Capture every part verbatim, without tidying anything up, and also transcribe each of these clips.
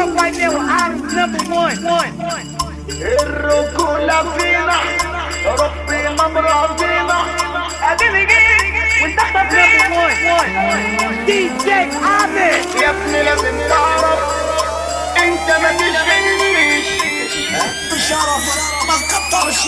up right there with item number one. One. الرجولة فينا ربنا مرضينا اديني جيت وانت اختفيت. دي جي عامر يا ابني لازم تعرف انت ما تشغلنيش بشرف ما تكترش.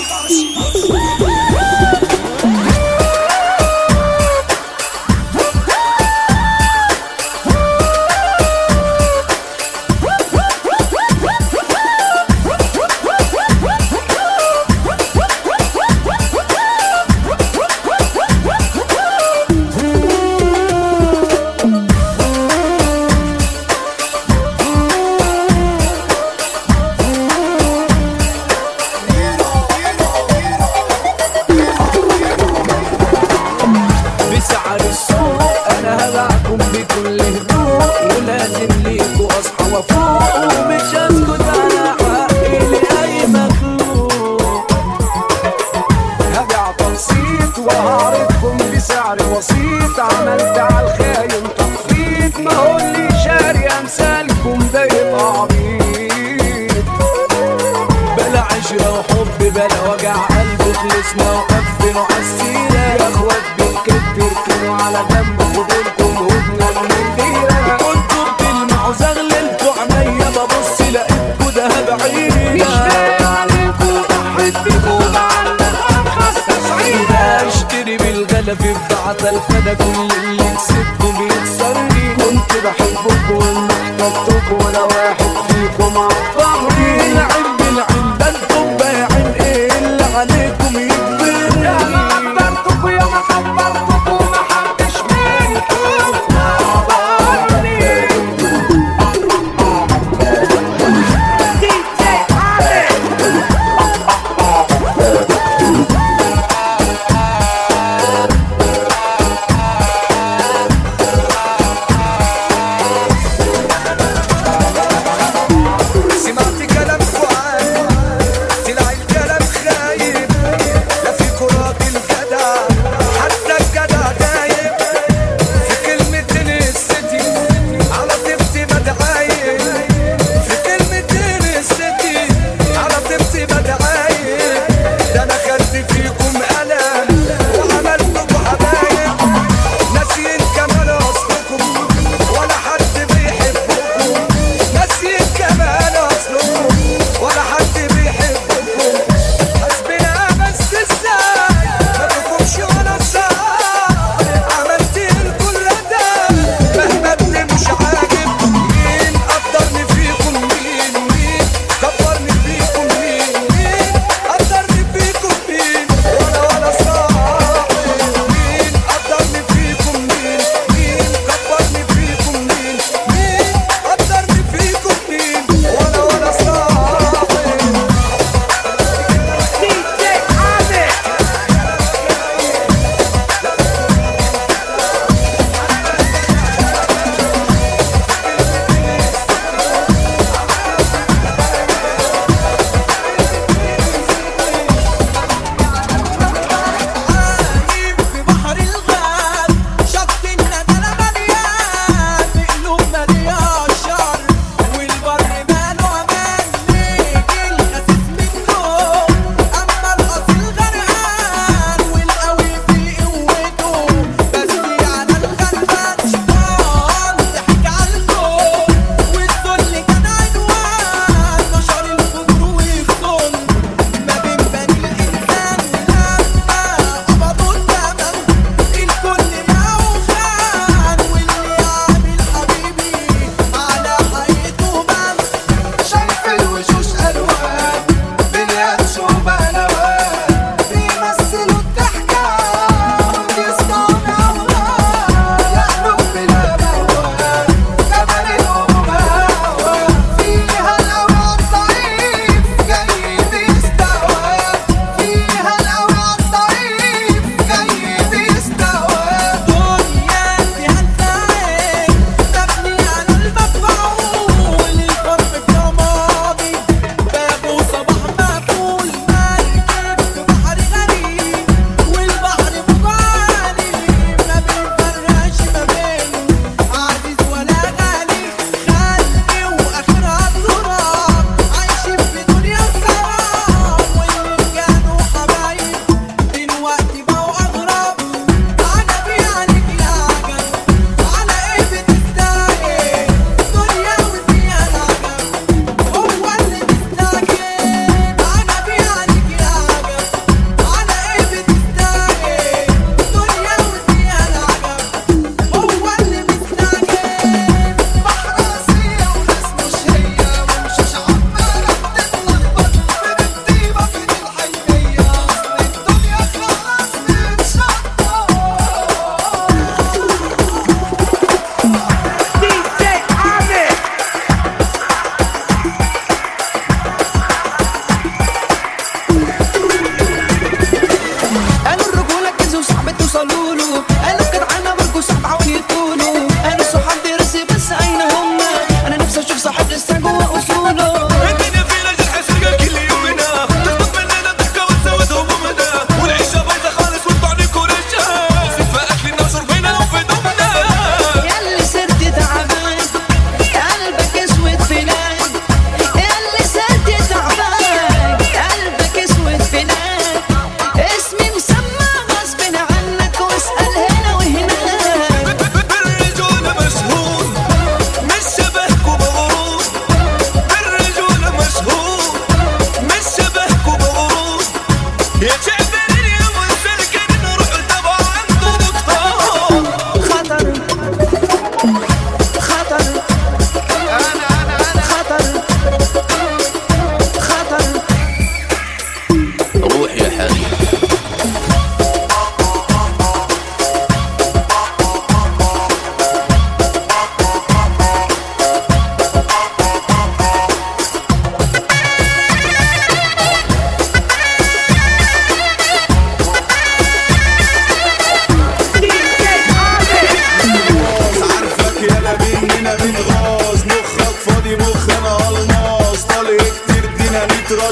بسعر السوق انا هبعكم بكل هدوء، ولازم ليكوا اصحى وافوق، ومش هسكت على حقي لاي مخلوق. هبيع تقسيط وهعرضكم بسعر بسيط، عملت على الخاين تخفيض، ما هو اللي شاري امثالكم ده يبقى عبيط. بلا عشرة وحب بلا وجع قلب، خلصنا وقفنا عالسيرة يا اخوات بالكتف اركنوا على جنب، خدولكم هدنة من ديرة. كنتوا بتلمعوا زغللتوا عينيا، ببص لقيتكوا دهب عيني. مش باين عليكوا ضحيت بيكوا معلق ارخص تسعيرة. اشتري بالغلا في بضاعة الفدا، كل اللي كسبته بيخسرني. كنت بحبكوا ومحتاجتكوا ولا واحد فيكم عبرني. العين بالعين ده انتم بايعين، ايه اللي عليكم يجبرني؟ يا ما عبرتكوا يا ما خبرتكوا، محدش منكم عبرني. دي جي عامر سمعت كلام فؤاد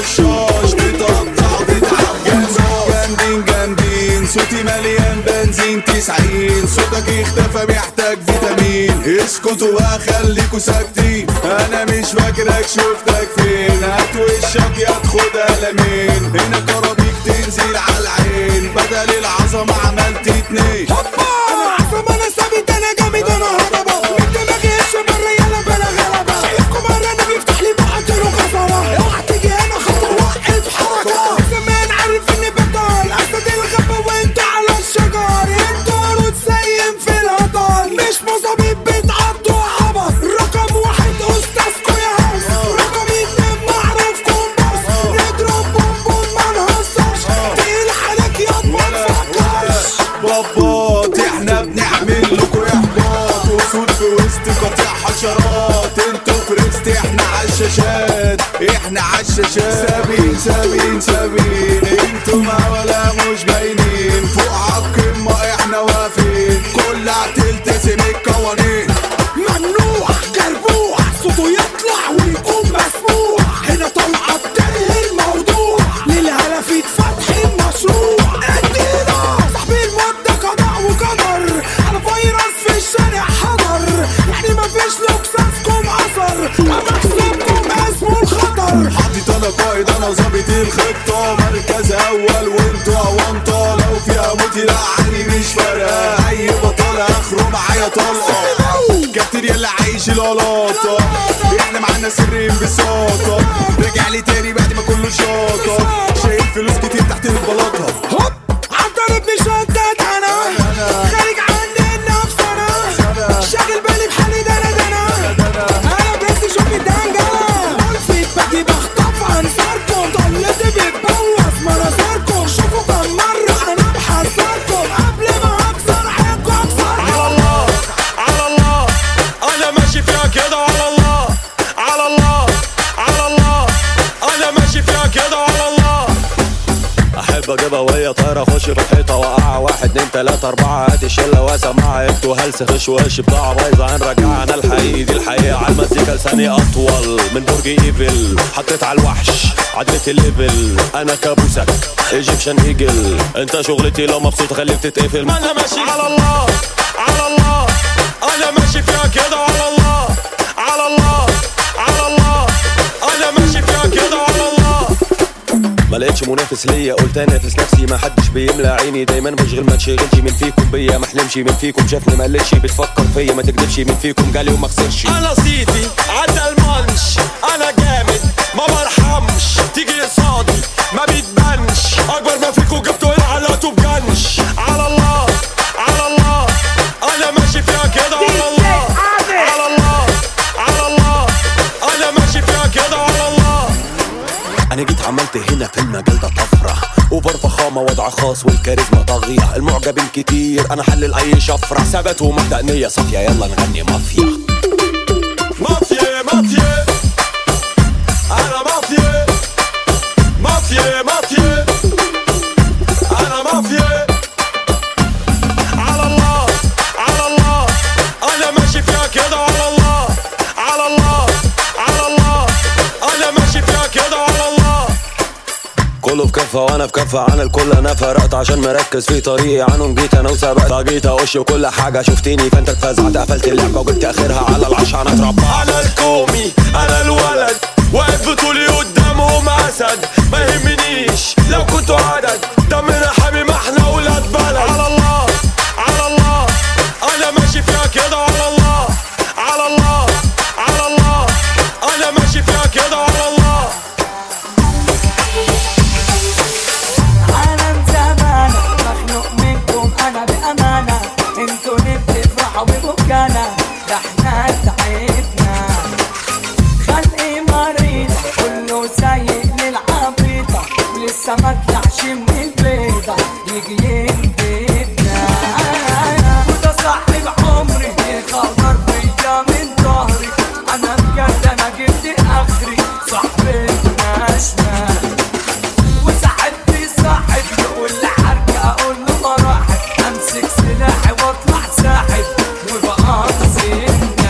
رشاش بتقطع وتتعب جامدين جامدين صوتي مليان بنزين تسعين صوتك اختفى محتاج فيتامين اسكتوا وخليكوا ساكتين انا مش فاكرك شفتك فين هات وشك يا تاخد قلمين هنا كرابيك تنزل على العين بدل العظمة عملت اتنين انا عظمة انا ثابت انا جامد انا هضبة من دماغي الشمال يلا بلا غلبة شايفكم مرة انا بيفتح لي بعضله كسرة اوعى تيجي هنا خطوة وقف حركة زمان عارف اني بطل اسد الغابة وانت على الشجر انتوا قرود سايم في الهطل مش مظابيط بتعضوا عبط رقم واحد استاذكوا يا هوس رقم اتنين معروف كومباس نضرب بومبون ما نهزرش تقيل عليك ياض ما نفكرش بابات احنا بنعمل لكم احباط وسود في وسط قطيع حشرات انتوا فرست احنا عالشاشات احنا عالشاشات سابين سابين سابين انتوا ما ولا مش باينين فوق عالقمة احنا واقفين كلها تلتزم القوانين ممنوع جربوع صوته يطلع ويكون مسموع هنا طالعة بتنهي الموضوع للهلفيت فتح المشروع ادينا صاحبي المدة قضاء وقدر على فيروس في الشارع حضر يعني مفيش لوكساسكم اثر مكسبكم اسمه الخطر حاطط انا قائد انا ظابط الخطة مركز اول وانتوا اوانطة لو فيها موت لا عني مش فارقة اي بطل اخره معايا طلقة كابتن يلا عايش القلاطة احنا معانا سر انبساطة رجع لي تاني بعد ما كله شاطة شايل فلوس كتير تحت البلاطة هوب عالضرب مشدد انا خارج عني النفس انا شاغل بالي بحالي دنا دنا انا بس شوف الدنجلة ملفت باجي بخطف انصاركم ضلتي بتبوظ مناظركم شوفوا كم مرة انا بحذركم قبل ما اكسر عينكم اكسر على الله على الله انا ماشي فيها كده على الله على الله على الله انا ماشي فيها كده على الله احب اجيبها وهي طايره اخش في الحيطه واقع واحد اتنين تلاته اربعه هات الشله واسمعها انتوا هلس خش وش بضاعه بايظه هنرجعها انا الحقيقي دي الحقيقه على المزيكا لساني اطول من برج ايفل حطيت على الوحش عدلت الليفل انا كابوسك ايجيبشن ايجل انت شغلتي لو مبسوط خليك تتقفل ما انا ماشي على الله على الله انا ماشي فيها كده على الله على الله على الله انا ماشي فيها كده على الله ما لقيتش منافس ليا قلت انافس نفسي ما حدش بيملى عيني دايما بشغل ما تشغلش من فيكم بيا ما احلمش من فيكم شافني ما قلتش بتفكر فيا ما تكدبش من فيكم جالي وما خسرش انا صيتي عدى المانش انا جامد ما برحمش تيجي قصادي ما بيتبانش اكبر ما فيكم جبتوا علقتوا بجنش على الله على الله انا ماشي فيها كده على الله على الله على الله انا ماشي فيها كده على الله انا جيت عملت هنا في المجال ده طفره اوفر فخامه وضع خاص والكاريزما طاغيه المعجبين كتير انا حلل اي شفره ثبات ومبدا نيه صافيه يلا نغني مافيا مافيا مافيا انا مافيا مافيا مافيا انا مافيا على الله على الله انا ماشي فيها كده على الله على الله على الله انا ماشي فيها كده على الله كله في كفه وانا في كفه عن الكل انا فرقت عشان مركز في طريقي عنهم جيت انا وسبقت جيت اقش وكل حاجه شفتيني فانت اتفزعت قفلت اللعبه وجبت اخرها على العشا انا اتربى انا الكومي انا الولد واقف بطولي قدامهم اسد ما يهمنيش لو كنتوا عدد دمنا حامي ما احنا ولاد بلد على الله على الله انا ماشي فيها كده على الله على الله على الله انا ماشي فيها كده على الله عالم زمانة مخنوق منكم انا بامانه انتوا اللي بتفرحوا ببكانا ده احنا تعبنا خلقي مريض كله سايق للعبيطه ولسه ما طلعش من البيضه يجي يندبنا وده صاحب عمري يخبر بيا من ظهري انا بجد انا جبت اخري صاحبي ناشنا وصاحبتي صاحب يقول لي حركه اقول له مراحل امسك سلاحي واطلع ساحب وبقى سنة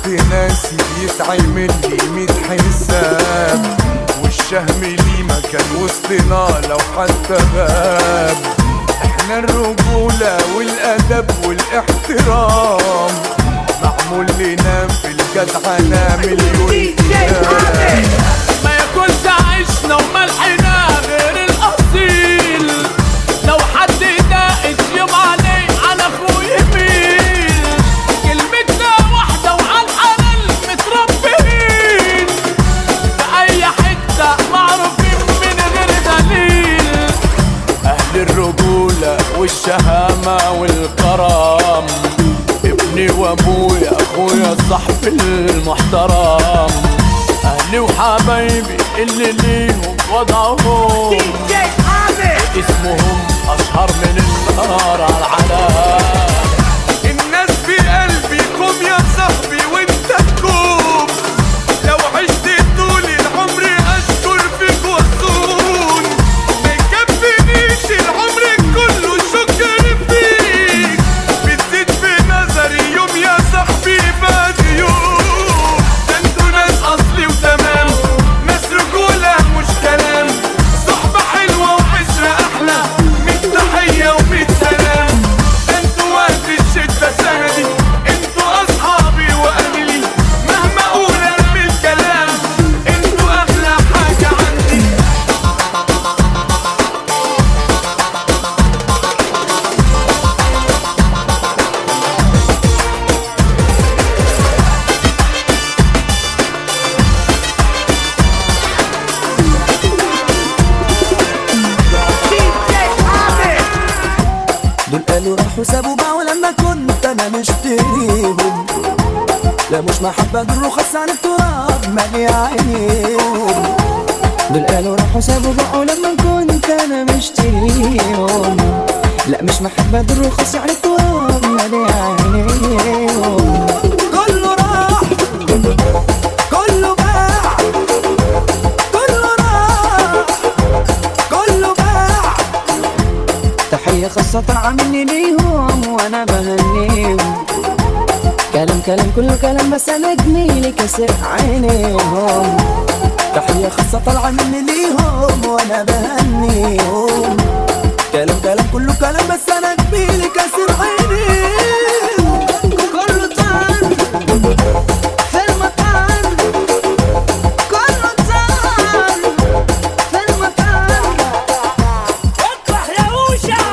وسط ناسي بيتعمل لي ميت حساب، والشهم ليه مكان وسطنا لو حتى غاب. احنا الرجولة والأدب والاحترام معمول لنا في الجدعنة مليون كلام. ما ياكلش عيشنا وملحنا غير الأصيل، لو حد داقت يوم عليه على أخوه يميل. كلمتنا واحدة وعلى الحلال متربيين، في أي حتة معروفين من غير دليل. أهل الرجولة والشهامة والكرم، ابني وابويا اخويا صاحبي المحترم. اهلي وحبايبي اللي ليهم وضعهم، اسمهم اشهر من النار على العالم. الناس في قلبي كوم يا صاحبي وانت تكوم، لو عشت طول العمر اشكر فيك واصون. ما يكفينيش العمر كله شكر فيك، بتزيد في نظري يوم يا صاحبي بعد يوم. ده انتوا ناس اصلي وتمام، ناس رجولة مش كلام، صحبة حلوة وعشرة احلى، ميت تحية وميت سلام. ده انتوا وقت الشدة سندي، انتوا اصحابي واهلي، مهما اقول ارمي الكلام، انتوا اغلى حاجة عندي. دول قالوا راحوا سابوا باعوا لما كنت انا مشتريهم، لا مش محبة دول رخص عن التراب مالي عينيهم. دول قالوا راحوا سابوا باعوا لما كنت انا مشتريهم، لا مش محبة دول رخص عن التراب مالي عينيهم. كله راح كله باع، كله راح كله باع. تحية خاصة طالعة مني ليهم وانا بهنيهم. كلام كلام كله كلام بس انا جميلي كسر عينيهم. تحية خاصة طالعة مني ليهم وانا بهنيهم. كلام كلام كله كلام بس انا جميلي كسر عينيهم. كله طعن في المكان، كله طعن في المكان. اطرح يا وشا.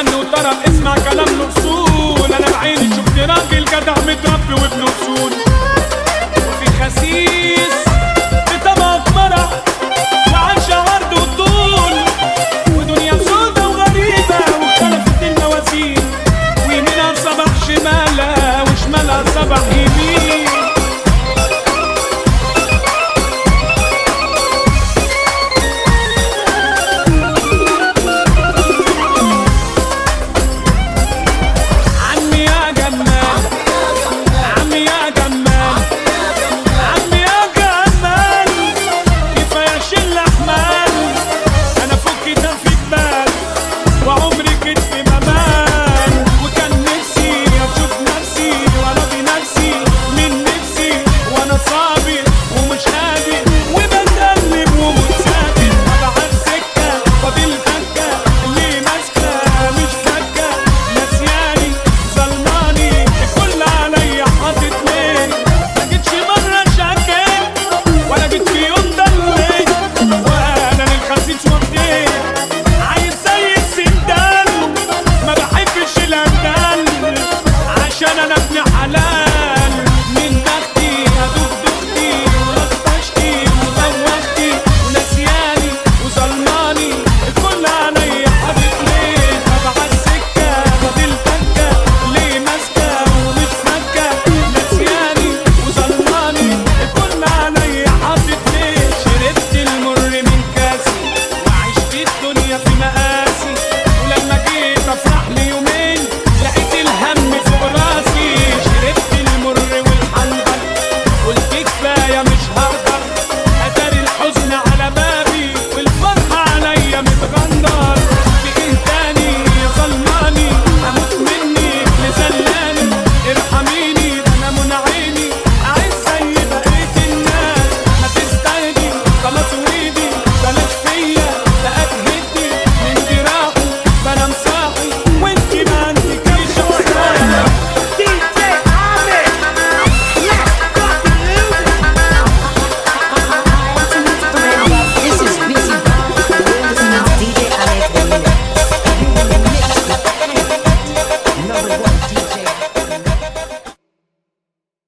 غني وطرب اسمع كلام الاصول. انا بعيني شفت راجل جدع متربي وابنه